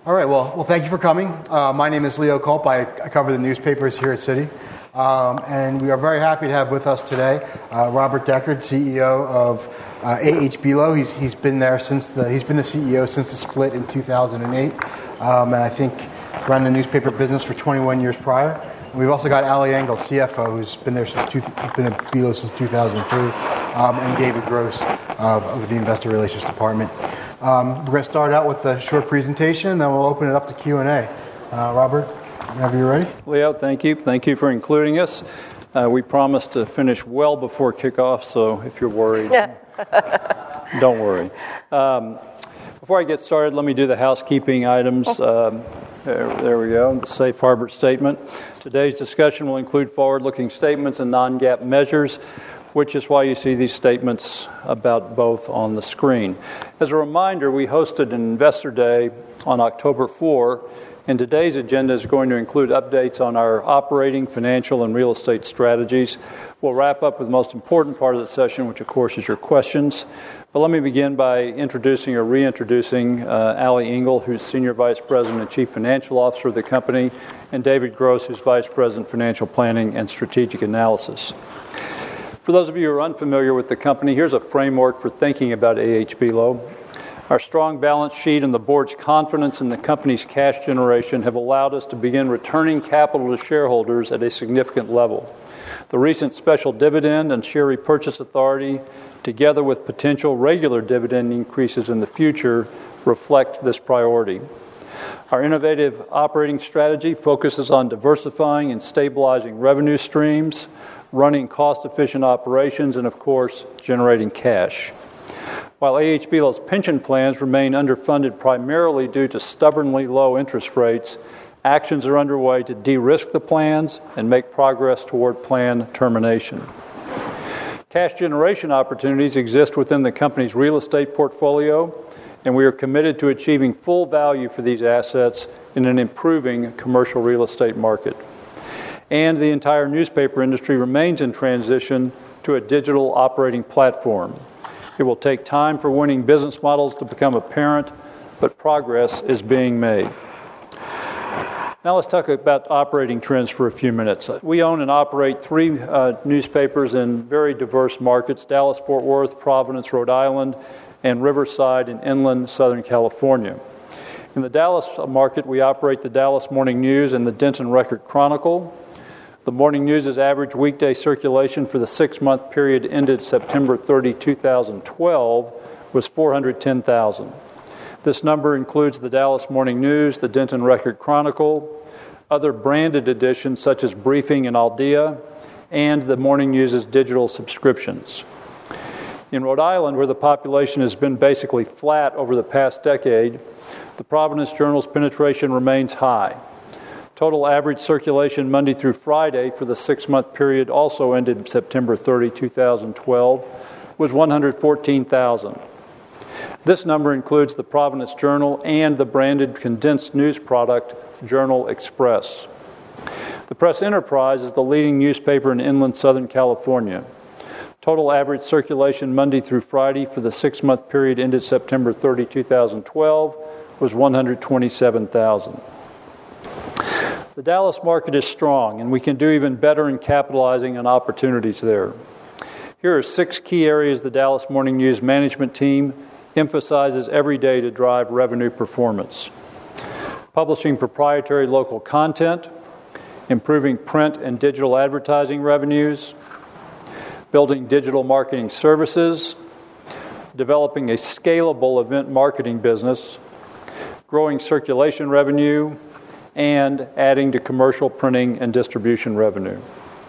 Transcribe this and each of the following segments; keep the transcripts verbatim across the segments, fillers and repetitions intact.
All right, well, well, thank you for coming. Uh, my name is Leo Culp. I, I cover the newspapers here at Citi. Um, and we are very happy to have with us today uh, Robert Decherd, C E O of uh, A H Belo. He's he's been there since the he's been the C E O since the split in two thousand eight, um, and I think ran the newspaper business for twenty-one years prior. And we've also got Ali Engel, C F O, who's been there since two, been at Belo since two thousand three, um, and David Gross of, of the Investor Relations Department. Um, we're going to start out with a short presentation, and then we'll open it up to Q and A. Uh, Robert, whenever you're ready. Leo, thank you. Thank you for including us. Uh, we promised to finish well before kickoff, so if you're worried, don't worry. Um, before I get started, let me do the housekeeping items. Um, there, there we go, the safe harbor statement. Today's discussion will include forward-looking statements and non-GAAP measures, which is why you see these statements about both on the screen. As a reminder, we hosted an Investor Day on October fourth, and today's agenda is going to include updates on our operating, financial, and real estate strategies. We'll wrap up with the most important part of the session, which, of course, is your questions. But let me begin by introducing or reintroducing uh, Ali Engel, who's Senior Vice President and Chief Financial Officer of the company, and David Gross, who's Vice President, Financial Planning and Strategic Analysis. For those of you who are unfamiliar with the company, here's a framework for thinking about A H Belo. Our strong balance sheet and the board's confidence in the company's cash generation have allowed us to begin returning capital to shareholders at a significant level. The recent special dividend and share repurchase authority, together with potential regular dividend increases in the future, reflect this priority. Our innovative operating strategy focuses on diversifying and stabilizing revenue streams, running cost-efficient operations, and, of course, generating cash. While A H Belo's pension plans remain underfunded primarily due to stubbornly low interest rates, actions are underway to de-risk the plans and make progress toward plan termination. Cash generation opportunities exist within the company's real estate portfolio, and we are committed to achieving full value for these assets in an improving commercial real estate market. And the entire newspaper industry remains in transition to a digital operating platform. It will take time for winning business models to become apparent, but progress is being made. Now let's talk about operating trends for a few minutes. We own and operate three uh, newspapers in very diverse markets: Dallas-Fort Worth, Providence, Rhode Island, and Riverside in inland Southern California. In the Dallas market, we operate the Dallas Morning News and the Denton Record Chronicle. The Morning News' average weekday circulation for the six-month period ended September thirtieth, two thousand twelve, was four hundred ten thousand. This number includes the Dallas Morning News, the Denton Record Chronicle, other branded editions such as Briefing and Aldea, and the Morning News' digital subscriptions. In Rhode Island, where the population has been basically flat over the past decade, the Providence Journal's penetration remains high. Total average circulation Monday through Friday for the six-month period also ended September thirtieth, two thousand twelve, was one hundred fourteen thousand. This number includes the Providence Journal and the branded condensed news product, Journal Express. The Press Enterprise is the leading newspaper in inland Southern California. Total average circulation Monday through Friday for the six-month period ended September thirtieth, two thousand twelve, was one hundred twenty-seven thousand. The Dallas market is strong, and we can do even better in capitalizing on opportunities there. Here are six key areas the Dallas Morning News management team emphasizes every day to drive revenue performance: publishing proprietary local content, improving print and digital advertising revenues, building digital marketing services, developing a scalable event marketing business, growing circulation revenue, and adding to commercial printing and distribution revenue.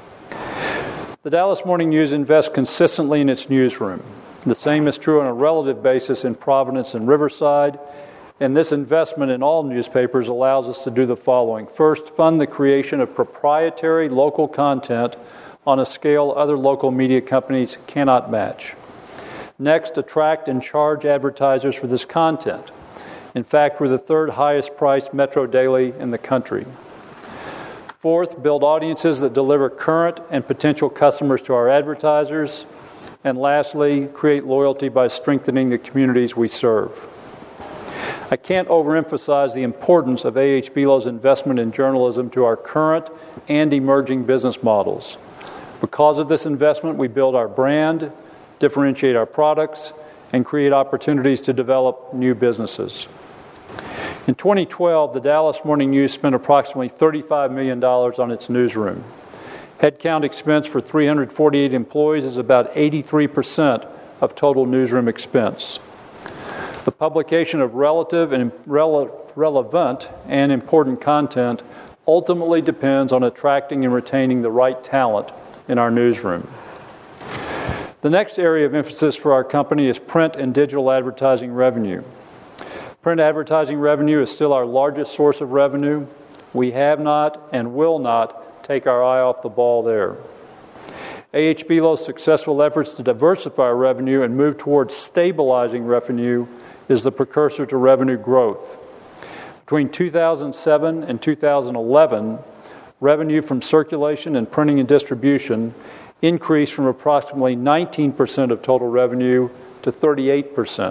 The Dallas Morning News invests consistently in its newsroom. The same is true on a relative basis in Providence and Riverside, and this investment in all newspapers allows us to do the following. First, fund the creation of proprietary local content on a scale other local media companies cannot match. Next, attract and charge advertisers for this content. In fact, we're the third highest priced metro daily in the country. Fourth, build audiences that deliver current and potential customers to our advertisers. And lastly, create loyalty by strengthening the communities we serve. I can't overemphasize the importance of A H Belo's investment in journalism to our current and emerging business models. Because of this investment, we build our brand, differentiate our products, and create opportunities to develop new businesses. In twenty twelve, the Dallas Morning News spent approximately thirty-five million dollars on its newsroom. Headcount expense for three hundred forty-eight employees is about eighty-three percent of total newsroom expense. The publication of relative and rele- relevant and important content ultimately depends on attracting and retaining the right talent in our newsroom. The next area of emphasis for our company is print and digital advertising revenue. Print advertising revenue is still our largest source of revenue. We have not and will not take our eye off the ball there. A H Belo's successful efforts to diversify our revenue and move towards stabilizing revenue is the precursor to revenue growth. Between two thousand seven and two thousand eleven, revenue from circulation and printing and distribution increased from approximately nineteen percent of total revenue to thirty-eight percent.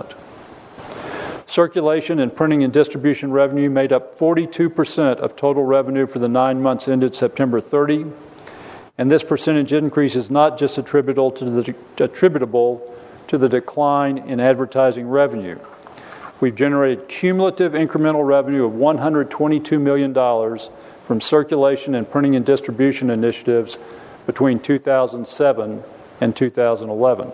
Circulation and printing and distribution revenue made up forty-two percent of total revenue for the nine months ended September thirtieth, and this percentage increase is not just attributable to the, attributable to the decline in advertising revenue. We've generated cumulative incremental revenue of one hundred twenty-two million dollars from circulation and printing and distribution initiatives between two thousand seven and two thousand eleven.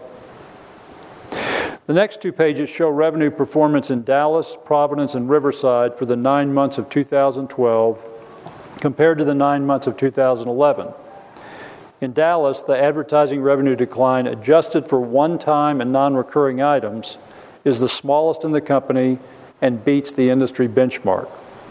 The next two pages show revenue performance in Dallas, Providence, and Riverside for the nine months of two thousand twelve compared to the nine months of two thousand eleven. In Dallas, the advertising revenue decline adjusted for one-time and non-recurring items is the smallest in the company and beats the industry benchmark.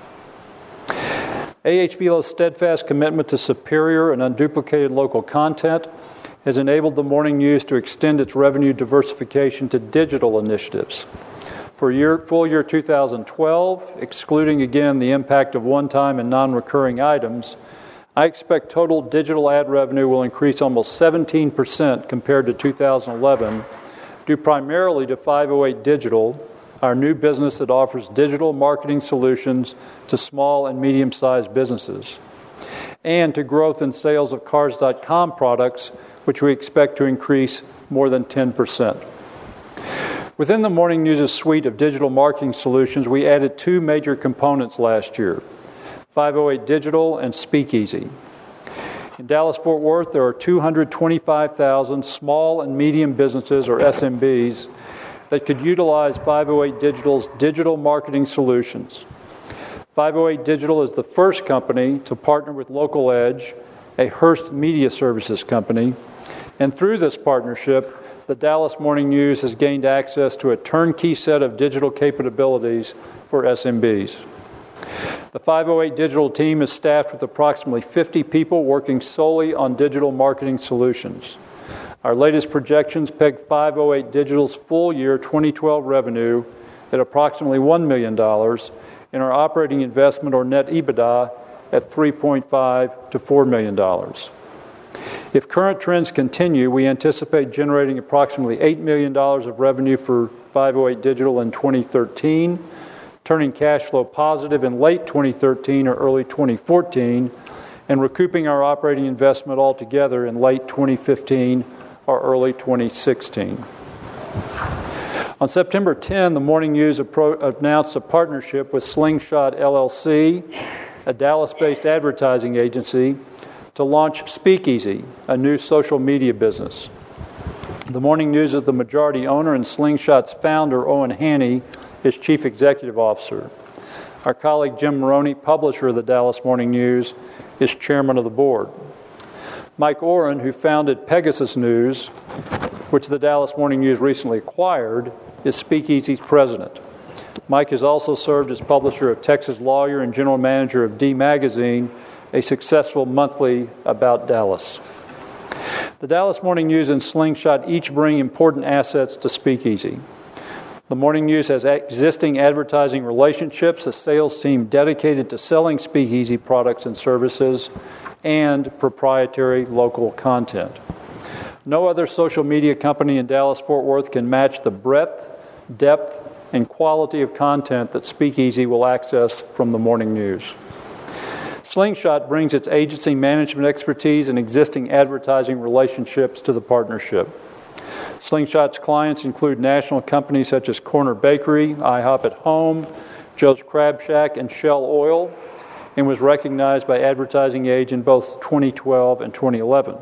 A H Belo's steadfast commitment to superior and unduplicated local content has enabled the Morning News to extend its revenue diversification to digital initiatives. For year, full year two thousand twelve, excluding again the impact of one-time and non-recurring items, I expect total digital ad revenue will increase almost seventeen percent compared to two thousand eleven, due primarily to five oh eight Digital, our new business that offers digital marketing solutions to small and medium-sized businesses, and to growth in sales of Cars dot com products, which we expect to increase more than ten percent. Within the Morning News' suite of digital marketing solutions, we added two major components last year, five oh eight Digital and Speakeasy. In Dallas-Fort Worth, there are two hundred twenty-five thousand small and medium businesses, or S M Bs, that could utilize five oh eight Digital's digital marketing solutions. five oh eight Digital is the first company to partner with Local Edge, a Hearst Media Services company, and through this partnership, the Dallas Morning News has gained access to a turnkey set of digital capabilities for S M Bs. The five oh eight Digital team is staffed with approximately fifty people working solely on digital marketing solutions. Our latest projections peg five oh eight Digital's full year twenty twelve revenue at approximately one million dollars and our operating investment or net EBITDA at three point five to four million dollars. If current trends continue, we anticipate generating approximately eight million dollars of revenue for five oh eight Digital in twenty thirteen, turning cash flow positive in late twenty thirteen or early twenty fourteen, and recouping our operating investment altogether in late twenty fifteen or early twenty sixteen. On September tenth, the Morning News appro- announced a partnership with Slingshot L L C, a Dallas-based advertising agency, to launch Speakeasy, a new social media business. The Morning News is the majority owner, and Slingshot's founder, Owen Haney, is chief executive officer. Our colleague Jim Maroney, publisher of the Dallas Morning News, is chairman of the board. Mike Oren, who founded Pegasus News, which the Dallas Morning News recently acquired, is Speakeasy's president. Mike has also served as publisher of Texas Lawyer and general manager of D Magazine, a successful monthly about Dallas. The Dallas Morning News and Slingshot each bring important assets to Speakeasy. The Morning News has existing advertising relationships, a sales team dedicated to selling Speakeasy products and services, and proprietary local content. No other social media company in Dallas-Fort Worth can match the breadth, depth, and quality of content that Speakeasy will access from the morning news. Slingshot brings its agency management expertise and existing advertising relationships to the partnership. Slingshot's clients include national companies such as Corner Bakery, IHOP at Home, Joe's Crab Shack, and Shell Oil, and was recognized by Advertising Age in both twenty twelve and twenty eleven.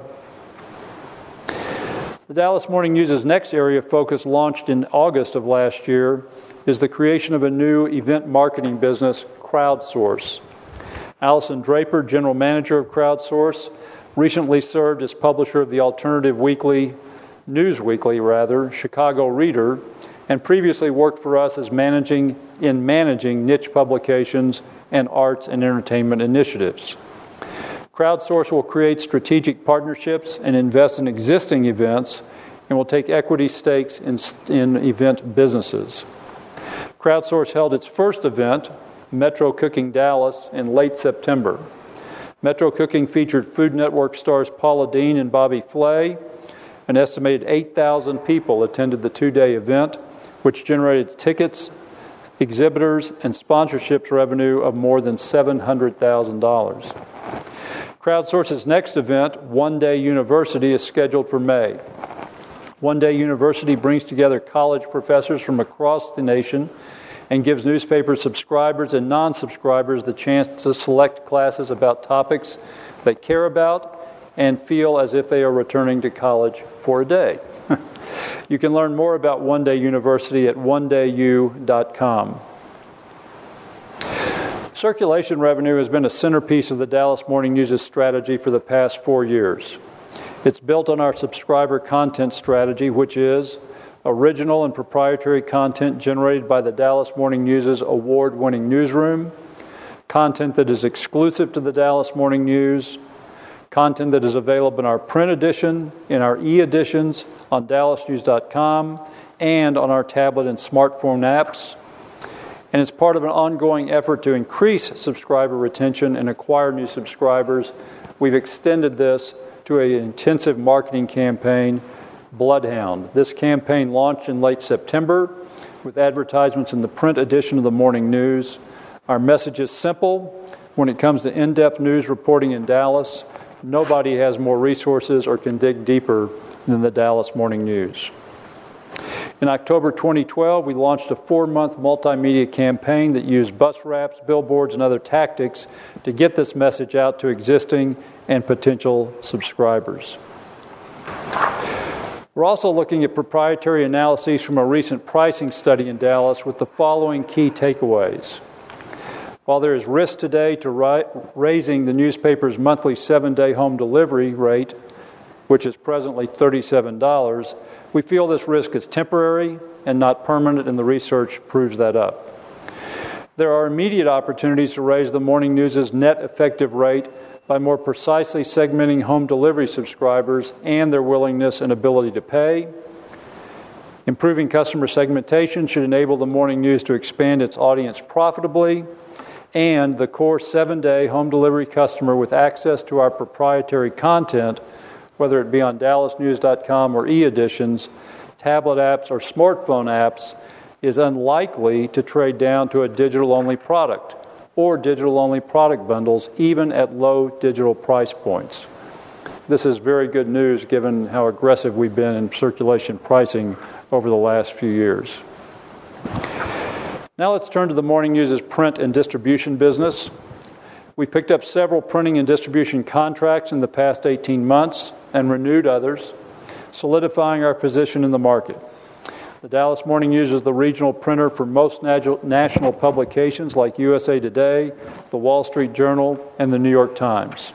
The Dallas Morning News' next area of focus, launched in August of last year, is the creation of a new event marketing business, Crowdsource. Allison Draper, General Manager of Crowdsource, recently served as publisher of the alternative weekly, News Weekly rather, Chicago Reader, and previously worked for us as managing in managing niche publications and arts and entertainment initiatives. Crowdsource will create strategic partnerships and invest in existing events and will take equity stakes in, in event businesses. Crowdsource held its first event, Metro Cooking Dallas, in late September. Metro Cooking featured Food Network stars Paula Deen and Bobby Flay. An estimated eight thousand people attended the two-day event, which generated tickets, exhibitors, and sponsorships revenue of more than seven hundred thousand dollars. Crowdsource's next event, One Day University, is scheduled for May. One Day University brings together college professors from across the nation and gives newspaper subscribers and non-subscribers the chance to select classes about topics they care about and feel as if they are returning to college for a day. You can learn more about One Day University at one day u dot com. Circulation revenue has been a centerpiece of the Dallas Morning News' strategy for the past four years. It's built on our subscriber content strategy, which is original and proprietary content generated by the Dallas Morning News' award-winning newsroom, content that is exclusive to the Dallas Morning News, content that is available in our print edition, in our e-editions, on dallas news dot com, and on our tablet and smartphone apps. And as part of an ongoing effort to increase subscriber retention and acquire new subscribers, we've extended this to an intensive marketing campaign, Bloodhound. This campaign launched in late September with advertisements in the print edition of the Morning News. Our message is simple. When it comes to in-depth news reporting in Dallas, nobody has more resources or can dig deeper than the Dallas Morning News. In October twenty twelve, we launched a four-month multimedia campaign that used bus wraps, billboards, and other tactics to get this message out to existing and potential subscribers. We're also looking at proprietary analyses from a recent pricing study in Dallas with the following key takeaways. While there is risk today to ri- raising the newspaper's monthly seven-day home delivery rate, which is presently thirty-seven dollars, we feel this risk is temporary and not permanent, and the research proves that up. There are immediate opportunities to raise the Morning News' net effective rate by more precisely segmenting home delivery subscribers and their willingness and ability to pay. Improving customer segmentation should enable the Morning News to expand its audience profitably, and the core seven-day home delivery customer with access to our proprietary content, whether it be on dallas news dot com or e-editions, tablet apps, or smartphone apps, is unlikely to trade down to a digital-only product or digital-only product bundles, even at low digital price points. This is very good news given how aggressive we've been in circulation pricing over the last few years. Now let's turn to the Morning News' print and distribution business. We picked up several printing and distribution contracts in the past eighteen months and renewed others, solidifying our position in the market. The Dallas Morning News is the regional printer for most national publications like U S A Today, The Wall Street Journal, and The New York Times.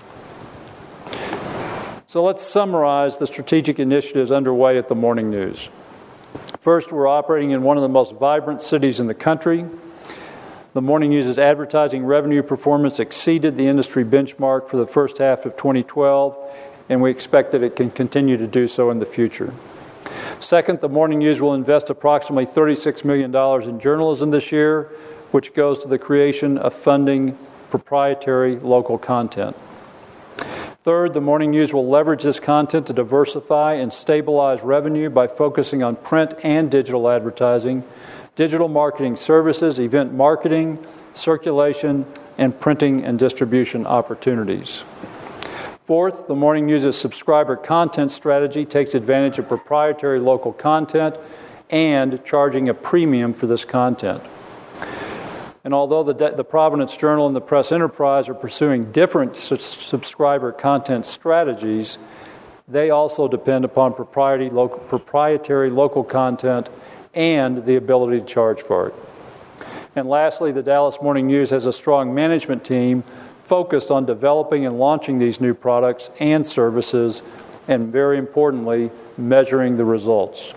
So let's summarize the strategic initiatives underway at the Morning News. First, we're operating in one of the most vibrant cities in the country. The Morning News' advertising revenue performance exceeded the industry benchmark for the first half of twenty twelve, and we expect that it can continue to do so in the future. Second, the Morning News will invest approximately thirty-six million dollars in journalism this year, which goes to the creation of funding proprietary local content. Third, the Morning News will leverage this content to diversify and stabilize revenue by focusing on print and digital advertising, digital marketing services, event marketing, circulation, and printing and distribution opportunities. Fourth, the Morning News' subscriber content strategy takes advantage of proprietary local content and charging a premium for this content. And although the, the Providence Journal and the Press Enterprise are pursuing different su- subscriber content strategies, they also depend upon proprietary local, proprietary local content and the ability to charge for it. And lastly, the Dallas Morning News has a strong management team focused on developing and launching these new products and services, and very importantly, measuring the results.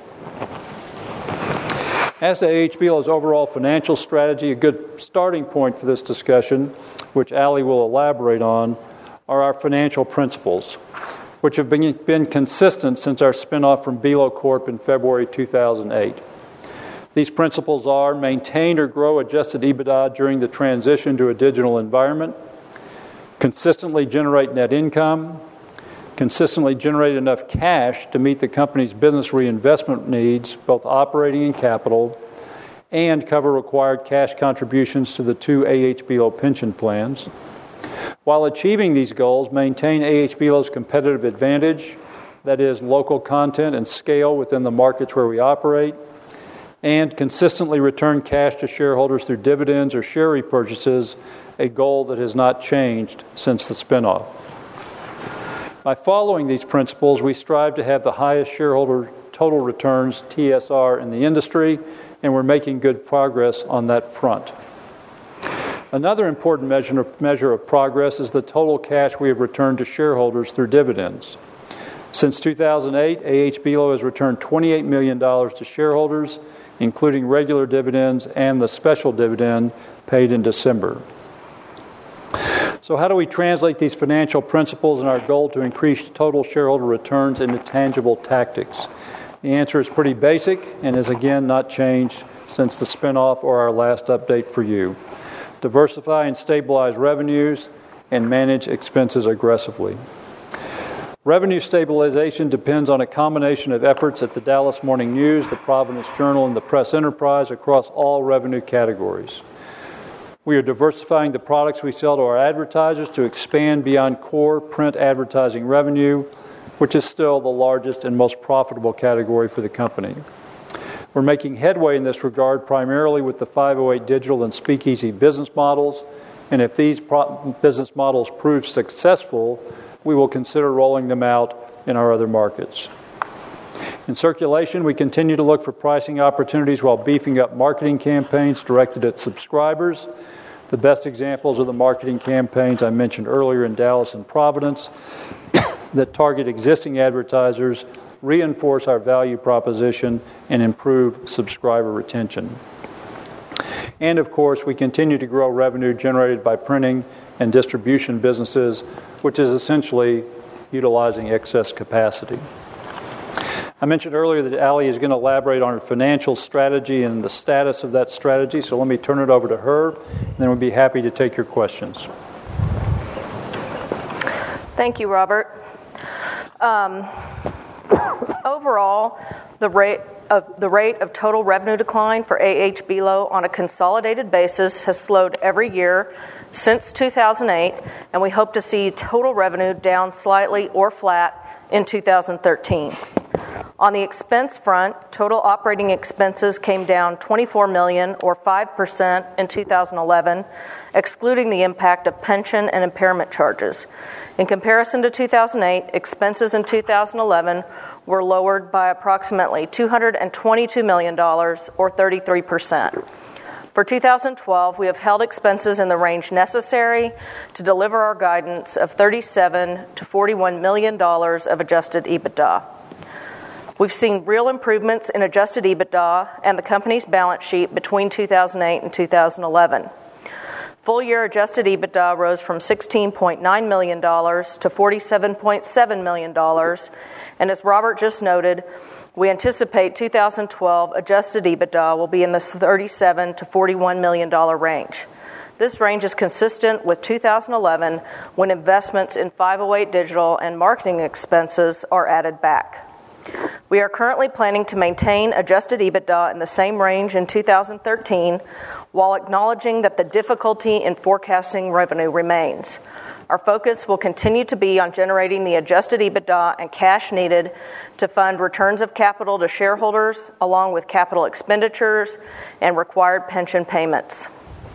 As to A H B Lo's overall financial strategy, a good starting point for this discussion, which Ali will elaborate on, are our financial principles, which have been, been consistent since our spinoff from Belo Corp in February two thousand eight. These principles are: maintain or grow adjusted EBITDA during the transition to a digital environment, consistently generate net income, consistently generate enough cash to meet the company's business reinvestment needs, both operating and capital, and cover required cash contributions to the two A H B Lo pension plans. While achieving these goals, maintain A H B Lo's competitive advantage, that is, local content and scale within the markets where we operate, and consistently return cash to shareholders through dividends or share repurchases, a goal that has not changed since the spinoff. By following these principles, we strive to have the highest shareholder total returns, T S R, in the industry, and we're making good progress on that front. Another important measure, measure of progress is the total cash we have returned to shareholders through dividends. Since two thousand eight, A H B Lo has returned twenty-eight million dollars to shareholders, including regular dividends and the special dividend paid in December. So how do we translate these financial principles and our goal to increase total shareholder returns into tangible tactics? The answer is pretty basic and is again not changed since the spinoff or our last update for you. Diversify and stabilize revenues and manage expenses aggressively. Revenue stabilization depends on a combination of efforts at the Dallas Morning News, the Providence Journal, and the Press Enterprise across all revenue categories. We are diversifying the products we sell to our advertisers to expand beyond core print advertising revenue, which is still the largest and most profitable category for the company. We're making headway in this regard primarily with the five oh eight Digital and Speakeasy business models, and if these pro- business models prove successful, we will consider rolling them out in our other markets. In circulation, we continue to look for pricing opportunities while beefing up marketing campaigns directed at subscribers. The best examples are the marketing campaigns I mentioned earlier in Dallas and Providence that target existing advertisers, reinforce our value proposition, and improve subscriber retention. And of course, we continue to grow revenue generated by printing and distribution businesses, which is essentially utilizing excess capacity. I mentioned earlier that Ali is going to elaborate on her financial strategy and the status of that strategy, so let me turn it over to her, and then we'll be happy to take your questions. Thank you, Robert. Um, overall, the rate of the rate of total revenue decline for A H B Lo on a consolidated basis has slowed every year since two thousand eight, and we hope to see total revenue down slightly or flat in two thousand thirteen. On the expense front, total operating expenses came down twenty-four million dollars or five percent in two thousand eleven, excluding the impact of pension and impairment charges. In comparison to two thousand eight, expenses in two thousand eleven were lowered by approximately two hundred twenty-two million dollars or thirty-three percent. For two thousand twelve, we have held expenses in the range necessary to deliver our guidance of thirty-seven to forty-one million dollars of adjusted EBITDA. We've seen real improvements in adjusted EBITDA and the company's balance sheet between two thousand eight and two thousand eleven. Full-year adjusted EBITDA rose from sixteen point nine million dollars to forty-seven point seven million dollars, and as Robert just noted, we anticipate two thousand twelve adjusted EBITDA will be in the thirty-seven to forty-one million dollars range. This range is consistent with two thousand eleven, when investments in five oh eight Digital and marketing expenses are added back. We are currently planning to maintain adjusted EBITDA in the same range in two thousand thirteen, while acknowledging that the difficulty in forecasting revenue remains. Our focus will continue to be on generating the adjusted EBITDA and cash needed to fund returns of capital to shareholders, along with capital expenditures and required pension payments.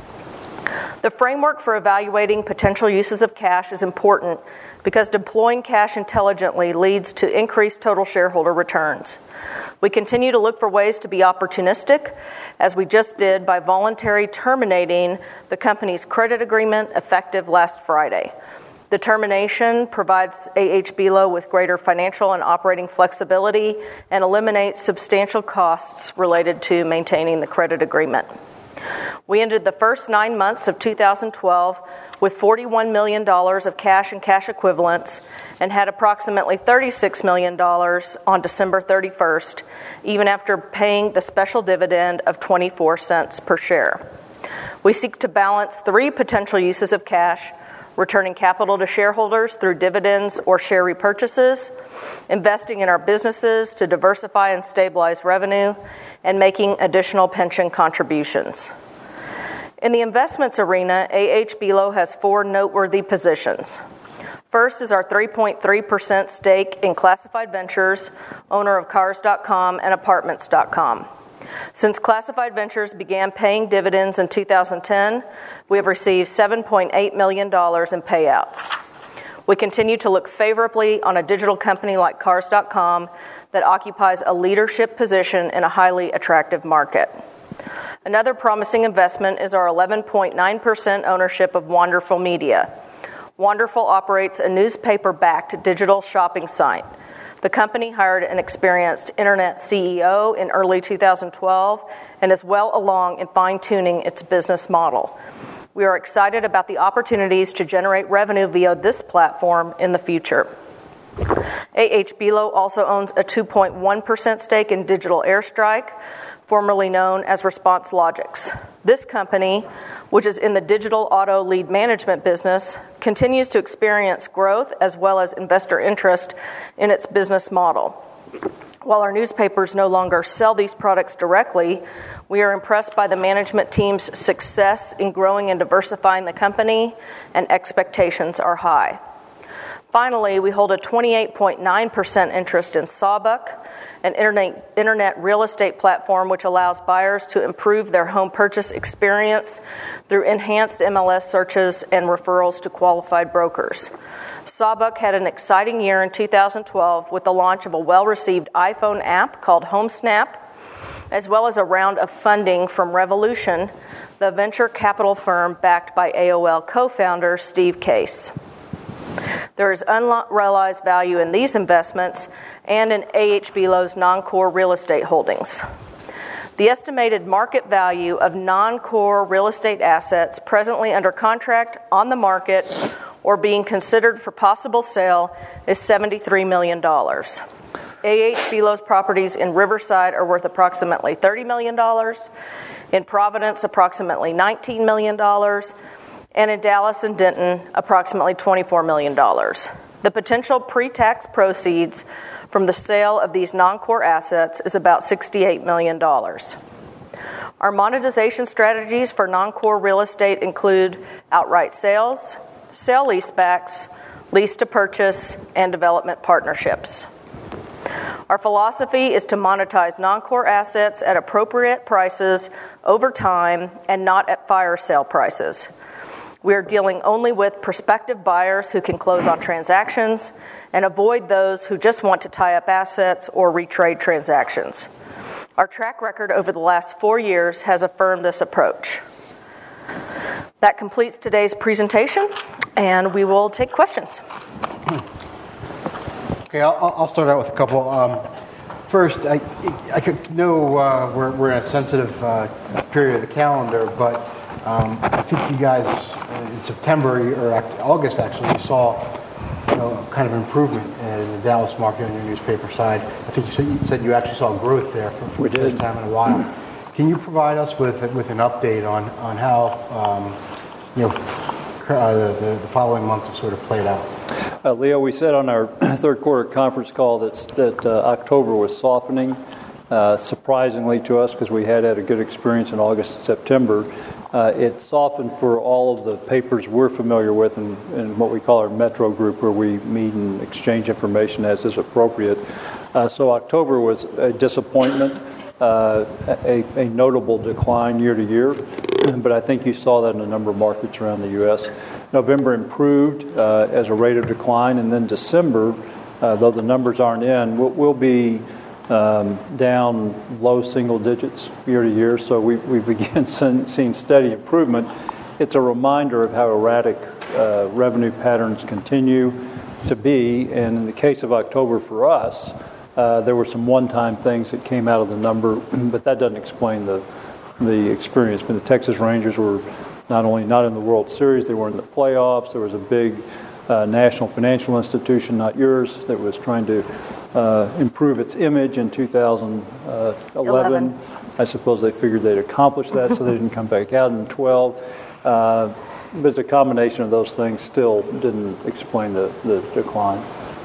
The framework for evaluating potential uses of cash is important because deploying cash intelligently leads to increased total shareholder returns. We continue to look for ways to be opportunistic, as we just did by voluntarily terminating the company's credit agreement effective last Friday. The termination provides A H Belo with greater financial and operating flexibility and eliminates substantial costs related to maintaining the credit agreement. We ended the first nine months of two thousand twelve with forty-one million dollars of cash and cash equivalents and had approximately thirty-six million dollars on December thirty-first, even after paying the special dividend of twenty-four cents per share. We seek to balance three potential uses of cash: returning capital to shareholders through dividends or share repurchases, investing in our businesses to diversify and stabilize revenue, and making additional pension contributions. In the investments arena, A H Belo has four noteworthy positions. First is our three point three percent stake in Classified Ventures, owner of Cars dot com and Apartments dot com. Since Classified Ventures began paying dividends in two thousand ten, we have received seven point eight million dollars in payouts. We continue to look favorably on a digital company like Cars dot com that occupies a leadership position in a highly attractive market. Another promising investment is our eleven point nine percent ownership of Wonderful Media. Wonderful operates a newspaper-backed digital shopping site. The company hired an experienced internet C E O in early two thousand twelve and is well along in fine-tuning its business model. We are excited about the opportunities to generate revenue via this platform in the future. A H Belo also owns a two point one percent stake in Digital Airstrike, formerly known as Response Logics. This company, which is in the digital auto lead management business, continues to experience growth as well as investor interest in its business model. While our newspapers no longer sell these products directly, we are impressed by the management team's success in growing and diversifying the company, and expectations are high. Finally, we hold a twenty-eight point nine percent interest in Sawbuck, an internet, internet real estate platform which allows buyers to improve their home purchase experience through enhanced M L S searches and referrals to qualified brokers. Sawbuck had an exciting year in two thousand twelve with the launch of a well-received iPhone app called HomeSnap, as well as a round of funding from Revolution, the venture capital firm backed by A O L co-founder Steve Case. There is unrealized value in these investments and in A H Belo's non-core real estate holdings. The estimated market value of non-core real estate assets presently under contract, on the market, or being considered for possible sale is seventy-three million dollars. A H Belo's properties in Riverside are worth approximately thirty million dollars, in Providence approximately nineteen million dollars, and in Dallas and Denton, approximately twenty-four million dollars. The potential pre-tax proceeds from the sale of these non-core assets is about sixty-eight million dollars. Our monetization strategies for non-core real estate include outright sales, sale-leasebacks, lease-to-purchase, and development partnerships. Our philosophy is to monetize non-core assets at appropriate prices over time and not at fire sale prices. We are dealing only with prospective buyers who can close on transactions and avoid those who just want to tie up assets or retrade transactions. Our track record over the last four years has affirmed this approach. That completes today's presentation, and we will take questions. Okay, I'll, I'll start out with a couple. Um, first, I, I could know uh, we're, we're in a sensitive uh, period of the calendar, but um, I think you guys in September or August actually you saw you know, kind of improvement in the Dallas market on your newspaper side. I think you said you, said you actually saw growth there for, for the first time in a while. Can you provide us with with an update on on how um, you know uh, the, the following months have sort of played out? Uh, Leo, we said on our third quarter conference call that, that uh, October was softening, uh, surprisingly to us because we had had a good experience in August and September. Uh, it softened for all of the papers we're familiar with in, in what we call our Metro group, where we meet and exchange information as is appropriate. Uh, so October was a disappointment, uh, a, a notable decline year to year, but I think you saw that in a number of markets around the U S November improved uh, as a rate of decline, and then December, uh, though the numbers aren't in, will we'll be um, down low single digits year to year. So we we begin seeing steady improvement. It's a reminder of how erratic uh, revenue patterns continue to be, and in the case of October for us, uh, there were some one-time things that came out of the number, but that doesn't explain the the experience. But the Texas Rangers were not only not in the World Series, they were in the playoffs. There was a big uh, national financial institution, not yours, that was trying to uh, improve its image in two thousand eleven. eleven. I suppose they figured they'd accomplish that, so they didn't come back out in twelve. Uh, but it's a combination of those things still didn't explain the, the decline.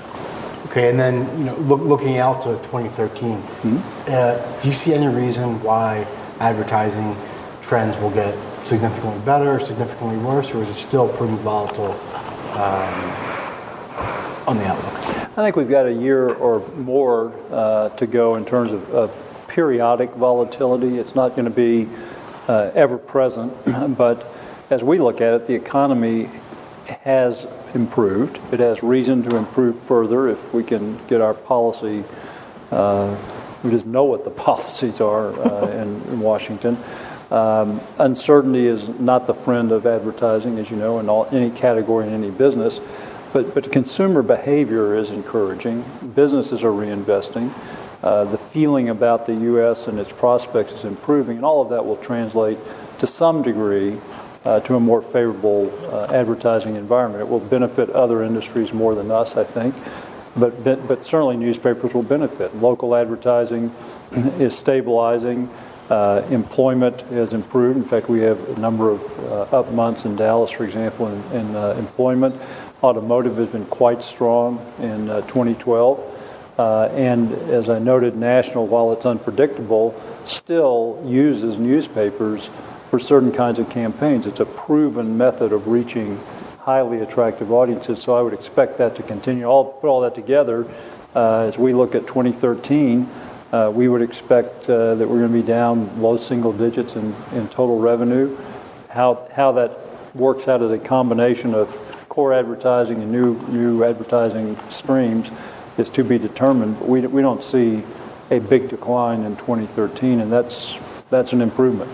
Okay, and then you know, look, looking out to twenty thirteen, mm-hmm. uh, do you see any reason why advertising trends will get significantly better, significantly worse, or is it still pretty volatile um, on the outlook? I think we've got a year or more uh, to go in terms of, of periodic volatility. It's not going to be uh, ever present, but as we look at it, the economy has improved. It has reason to improve further if we can get our policy. Uh, we just know what the policies are uh, in, in Washington. Um, uncertainty is not the friend of advertising, as you know, in all, any category in any business. But, but consumer behavior is encouraging. Businesses are reinvesting. Uh, the feeling about the U S and its prospects is improving, and all of that will translate to some degree uh, to a more favorable uh, advertising environment. It will benefit other industries more than us, I think, but but certainly newspapers will benefit. Local advertising is stabilizing. Uh, employment has improved. In fact, we have a number of uh, up months in Dallas, for example, in, in uh, employment. Automotive has been quite strong in uh, twenty twelve. Uh, and as I noted, national, while it's unpredictable, still uses newspapers for certain kinds of campaigns. It's a proven method of reaching highly attractive audiences, so I would expect that to continue. All put all that together, uh, as we look at twenty thirteen, uh, we would expect uh, that we're going to be down low single digits in, in total revenue. How how that works out as a combination of core advertising and new new advertising streams is to be determined. But we we don't see a big decline in twenty thirteen, and that's that's an improvement.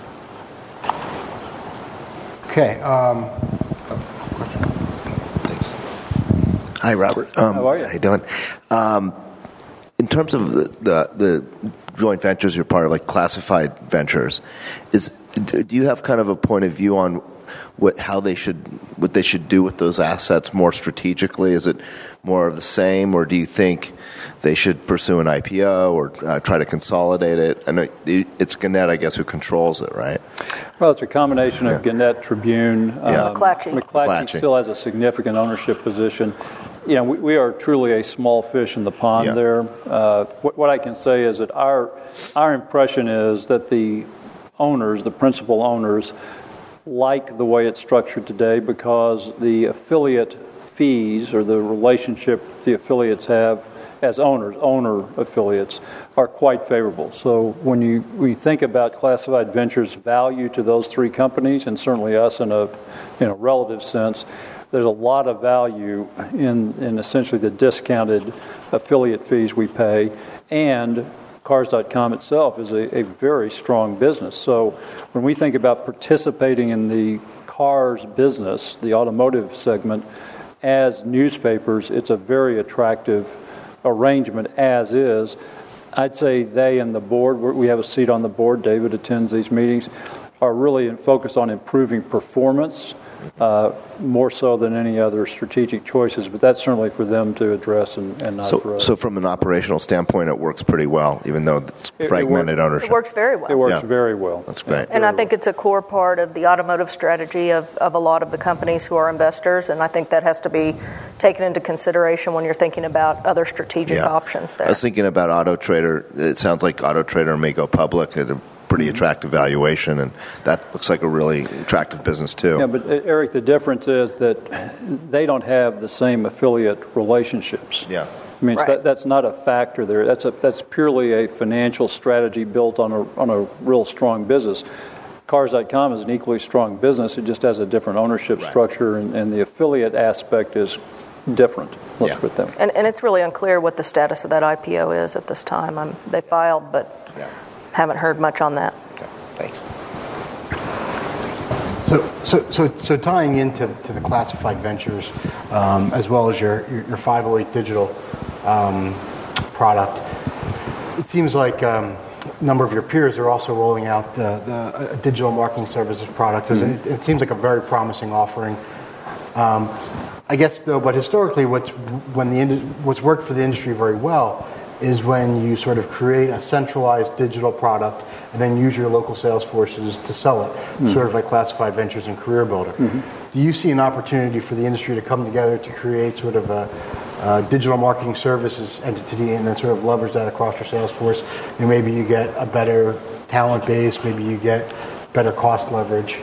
Okay. Um, Thanks. Hi, Robert. Um, how are you? How you doing? Um, in terms of the, the the joint ventures you're part of, like classified ventures, is do you have kind of a point of view on what how they should what they should do with those assets more strategically? Is it more of the same, or do you think they should pursue an I P O or uh, try to consolidate it? I know it's Gannett, I guess, who controls it, right? Well, it's a combination of Yeah. Gannett, Tribune. Yeah. Um, McClatchy. McClatchy McClatchy. still has a significant ownership position. You know, we, we are truly a small fish in the pond Yeah. there. Uh, what, what I can say is that our our impression is that the owners, the principal owners, like the way it's structured today because the affiliate fees or the relationship the affiliates have as owners, owner affiliates, are quite favorable. So when you when you think about Classified Ventures' value to those three companies, and certainly us in a in a relative sense, there's a lot of value in, in essentially the discounted affiliate fees we pay, and Cars dot com itself is a, a very strong business. So when we think about participating in the cars business, the automotive segment, as newspapers, it's a very attractive arrangement as is. I'd say they and the board, we have a seat on the board, David attends these meetings, are really focused on improving performance, uh, more so than any other strategic choices, but that's certainly for them to address and, and not so, for us. So from an operational standpoint, it works pretty well, even though it's it, fragmented it works, ownership. It works very well. It works yeah. very well. That's great. And I think it's a core part of the automotive strategy of, of a lot of the companies who are investors, and I think that has to be taken into consideration when you're thinking about other strategic yeah. options there. I was thinking about Auto Trader. It sounds like Auto Trader may go public at a pretty attractive valuation, and that looks like a really attractive business too. Yeah, but uh, Eric, the difference is that they don't have the same affiliate relationships. Yeah. I mean, Right. that, that's not a factor there. That's a that's purely a financial strategy built on a on a real strong business. Cars dot com is an equally strong business. It just has a different ownership Right. structure, and, and the affiliate aspect is different. Let's Yeah. put it that way. And, and it's really unclear what the status of that I P O is at this time. Um, they filed, but Yeah. haven't heard much on that. Okay. Thanks. So, so, so, so tying into to the classified ventures, um, as well as your, your, your five oh eight digital um, product, it seems like um, a number of your peers are also rolling out the, the a digital marketing services product, because mm-hmm. it, it seems like a very promising offering. Um, I guess, though, but historically, what's when the what's worked for the industry very well is when you sort of create a centralized digital product and then use your local sales forces to sell it, mm-hmm. sort of like Classified Ventures and Career Builder. Mm-hmm. Do you see an opportunity for the industry to come together to create sort of a, a digital marketing services entity and then sort of leverage that across your sales force? And maybe you get a better talent base, maybe you get better cost leverage.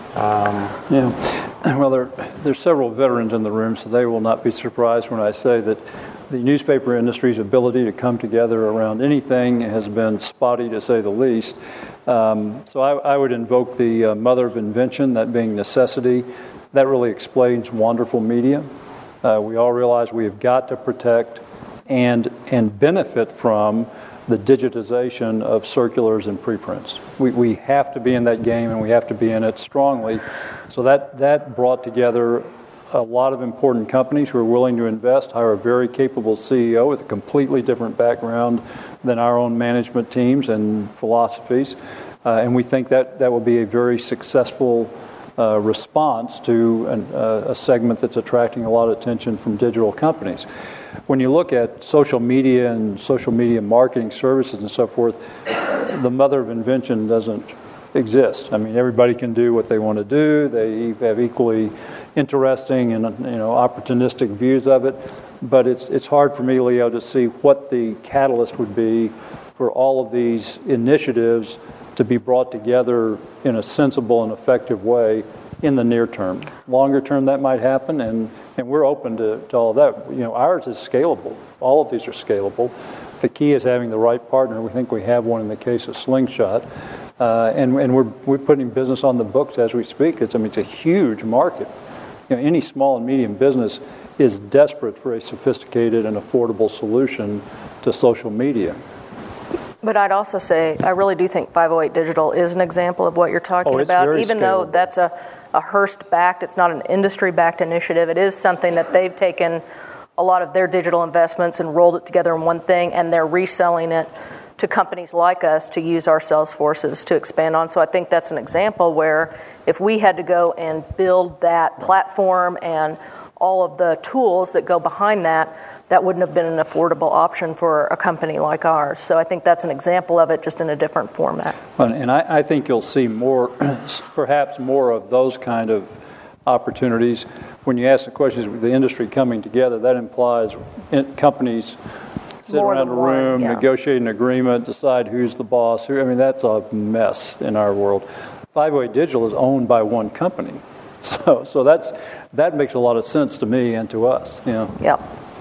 Um, yeah. Well, there, there's several veterans in the room, so they will not be surprised when I say that the newspaper industry's ability to come together around anything has been spotty, to say the least. Um, so I, I would invoke the uh, mother of invention, that being necessity. That really explains wonderful media. Uh, we all realize we have got to protect and and benefit from the digitization of circulars and preprints. We we have to be in that game, and we have to be in it strongly. So that that brought together a lot of important companies who are willing to invest, hire a very capable C E O with a completely different background than our own management teams and philosophies. Uh, and we think that that will be a very successful uh, response to an, uh, a segment that's attracting a lot of attention from digital companies. When you look at social media and social media marketing services and so forth, the mother of invention doesn't exist. I mean, everybody can do what they want to do. They have equally interesting and you know opportunistic views of it, but it's it's hard for me, Leo, to see what the catalyst would be for all of these initiatives to be brought together in a sensible and effective way in the near term. Longer term, that might happen, and, and we're open to, to all of that. You know, ours is scalable. All of these are scalable. The key is having the right partner. We think we have one in the case of Slingshot. Uh, and and we're we're putting business on the books as we speak. It's I mean it's a huge market. You know, any small and medium business is desperate for a sophisticated and affordable solution to social media. But I'd also say I really do think five oh eight Digital is an example of what you're talking oh, it's about. Very Even scalable. though that's a, a Hearst-backed, it's not an industry-backed initiative. It is something that they've taken a lot of their digital investments and rolled it together in one thing, and they're reselling it to companies like us to use our sales forces to expand on. So I think that's an example where if we had to go and build that platform and all of the tools that go behind that, that wouldn't have been an affordable option for a company like ours. So I think that's an example of it, just in a different format. And I, I think you'll see more, perhaps more of those kind of opportunities. When you ask the questions of the industry coming together, that implies companies sit More around a than one, room, yeah. negotiate an agreement, decide who's the boss. Who, I mean, that's a mess in our world. five oh eight Digital is owned by one company, so so that's that makes a lot of sense to me and to us. You know. Yep.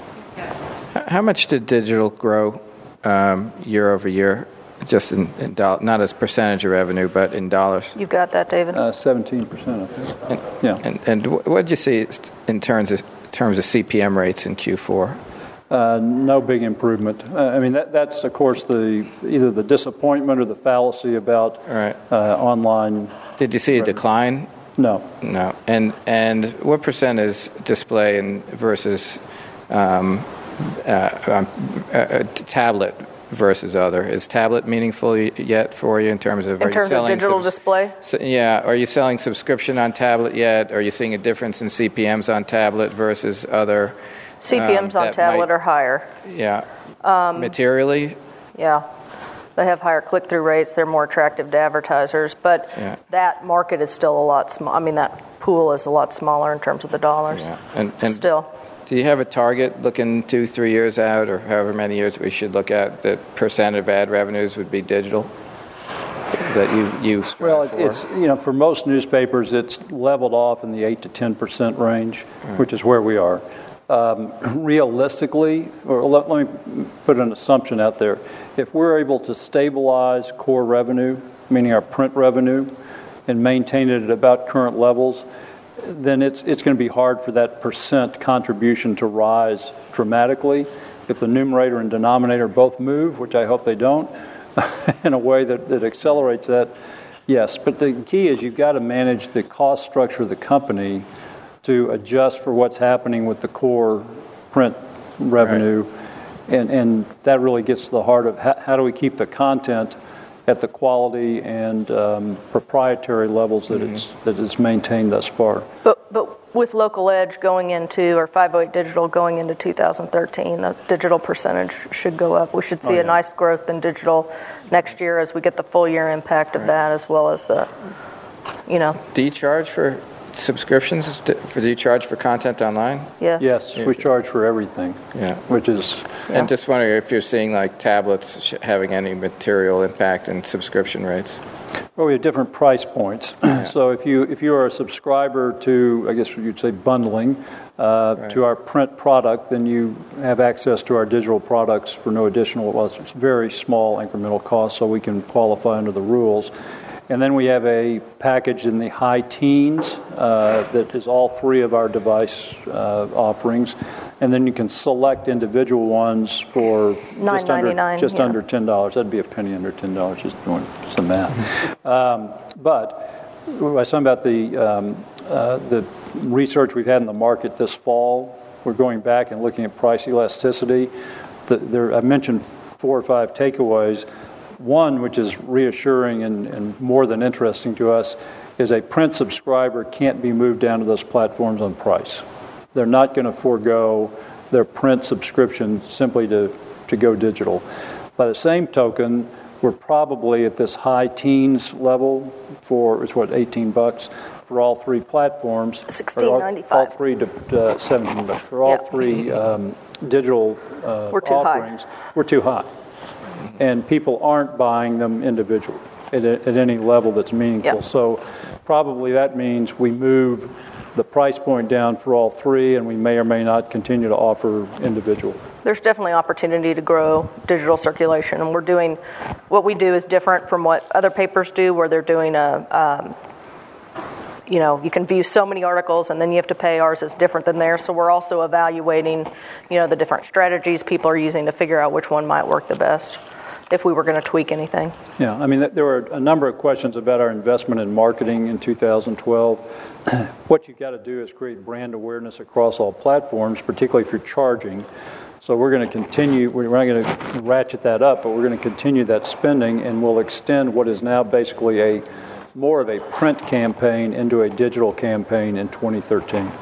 How much did digital grow um, year over year, just in, in do- not as percentage of revenue, but in dollars? You've got that, David? Uh, seventeen percent, I think. And, yeah. And, and what did you see in terms of terms of C P M rates in Q four? Uh, no big improvement. Uh, I mean, that, that's, of course, the either the disappointment or the fallacy about right. uh, online. Did you see a decline? No. No. And and what percent is display and versus um, uh, um, uh, tablet versus other? Is tablet meaningful yet for you in terms of in are terms you selling of digital subs- display? So, yeah, are you selling subscription on tablet yet? Are you seeing a difference in C P Ms on tablet versus other? C P Ms um, on tablet might, are higher. Yeah, um, materially. Yeah. They have higher click-through rates. They're more attractive to advertisers. But yeah. that market is still a lot small. I mean, that pool is a lot smaller in terms of the dollars. Yeah. And, and still. Do you have a target looking two, three years out, or however many years we should look at, that percent of ad revenues would be digital that you, you strive well, for? it's, you know, for most newspapers, it's leveled off in the eight to ten percent range, right. which is where we are. Um, realistically, or let, let me put an assumption out there. If we're able to stabilize core revenue, meaning our print revenue, and maintain it at about current levels, then it's it's going to be hard for that percent contribution to rise dramatically. If the numerator and denominator both move, which I hope they don't, in a way that, that accelerates that, yes. But the key is you've got to manage the cost structure of the company to adjust for what's happening with the core print revenue. Right. And, and that really gets to the heart of how, how do we keep the content at the quality and um, proprietary levels that mm-hmm. it's that it's maintained thus far. But but with Local Edge going into, or five oh eight Digital going into two thousand thirteen, the digital percentage should go up. We should see oh, yeah. a nice growth in digital next year as we get the full year impact of right. that, as well as the, you know. Do you charge for subscriptions? For do you charge for content online? Yes. Yes, we charge for everything. Yeah. Which is. Yeah. And just wondering if you're seeing like tablets having any material impact in subscription rates. Well, we have different price points. Yeah. So if you if you are a subscriber to, I guess you'd say bundling, uh, right. to our print product, then you have access to our digital products for no additional, well, it's very small incremental cost, so we can qualify under the rules. And then we have a package in the high teens uh, that is all three of our device uh, offerings. And then you can select individual ones for just under just yeah. under ten dollars. That'd be a penny under ten dollars, just doing some math. um, but I was talking about the um, uh, the research we've had in the market this fall. We're going back and looking at price elasticity. The, there, I mentioned four or five takeaways. One, which is reassuring and, and more than interesting to us, is a print subscriber can't be moved down to those platforms on price. They're not going to forego their print subscription simply to, to go digital. By the same token, we're probably at this high teens level for, it's what, eighteen bucks for all three platforms. sixteen ninety-five. All three to uh, seventeen bucks for all yep. three um, digital uh, we're too offerings. High. We're too high. And people aren't buying them individually at, at any level that's meaningful. Yep. So probably that means we move the price point down for all three, and we may or may not continue to offer individual. There's definitely opportunity to grow digital circulation, and we're doing, what we do is different from what other papers do, where they're doing a, um, you know, you can view so many articles and then you have to pay. Ours is different than theirs, so we're also evaluating, you know, the different strategies people are using to figure out which one might work the best, if we were going to tweak anything. Yeah, I mean, there were a number of questions about our investment in marketing in two thousand twelve. What you've got to do is create brand awareness across all platforms, particularly if you're charging. So we're going to continue, we're not going to ratchet that up, but we're going to continue that spending, and we'll extend what is now basically a more of a print campaign into a digital campaign in twenty thirteen.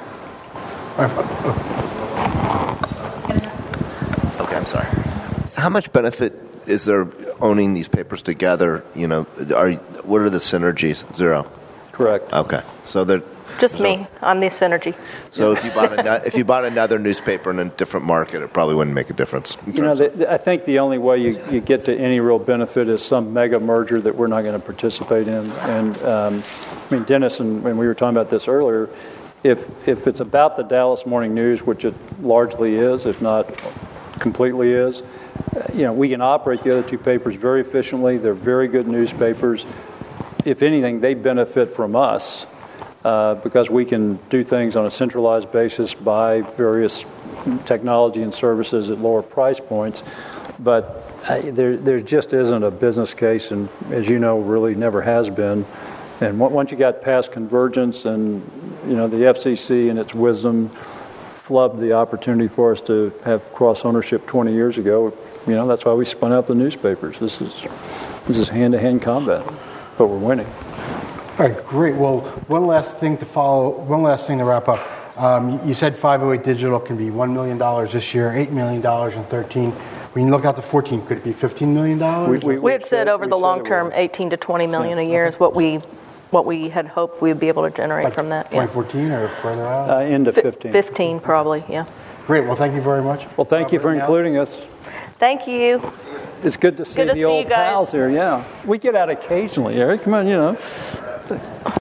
Okay, I'm sorry. How much benefit is there owning these papers together? You know, are what are the synergies? Zero. Correct. Okay, so they're just me. No, I'm the synergy. So if you bought a, if you bought another newspaper in a different market, it probably wouldn't make a difference. You know, the, the, I think the only way you, you get to any real benefit is some mega merger that we're not going to participate in. And um, I mean, Dennis, and when we were talking about this earlier, if if it's about the Dallas Morning News, which it largely is, if not completely is, you know, we can operate the other two papers very efficiently. They're very good newspapers. If anything, they benefit from us uh, because we can do things on a centralized basis, buy various technology and services at lower price points. But uh, there, there just isn't a business case, and as you know, really never has been. And once you got past convergence and, you know, the F C C and its wisdom flubbed the opportunity for us to have cross ownership twenty years ago. You know, that's why we spun out the newspapers. This is this is hand-to-hand combat, but we're winning. All right, great. Well, one last thing to follow. One last thing to wrap up. Um, you said five oh eight Digital can be one million dollars this year, eight million dollars in thirteen. When you look out to fourteen, could it be fifteen million dollars? We, we, We had said over the long term, eighteen to twenty million a year is what we what we had hoped we would be able to generate Like from that. twenty fourteen yeah. or further out? Uh, into fifteen. fifteen, probably, yeah. Great. Well, thank you very much. Well, thank you for including us. Thank you. It's good to see Good to the see old you guys. pals here. Yeah, we get out occasionally, Eric. Come on, you know.